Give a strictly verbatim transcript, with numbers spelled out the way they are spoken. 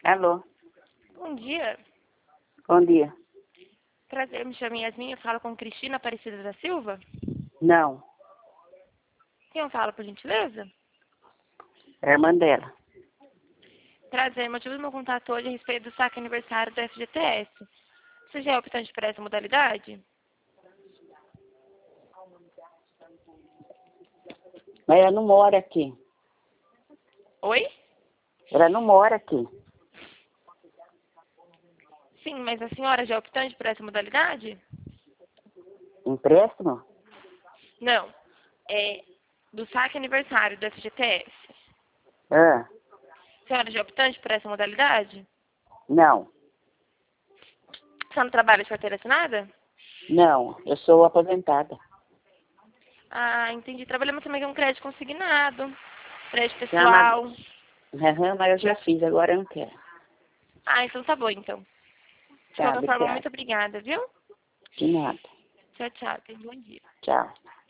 Alô, Bom dia. bom dia. Prazer, me chamo Yasmin, eu falo com Cristina Aparecida da Silva. Não, Quem eu falo, por gentileza? é a irmã dela. Prazer, motivo do meu contato hoje é a respeito do saque aniversário do F G T S. Você já é optante por essa modalidade? Mas ela não mora aqui. Oi? Ela não mora aqui. Sim, mas a senhora já é optante por essa modalidade? Empréstimo? Não. É do saque aniversário do F G T S. Ah, A senhora já é optante por essa modalidade? não, Você não trabalha de carteira assinada? não, eu sou aposentada. Ah, entendi. Trabalhamos também com crédito consignado, crédito Já, mas, pessoal. aham, mas eu já fiz, agora eu não quero. Ah, então tá bom, então. De Tá, qualquer forma, obrigada. muito obrigada, viu? De nada. Tchau, tchau. Tenha um bom dia. Tchau.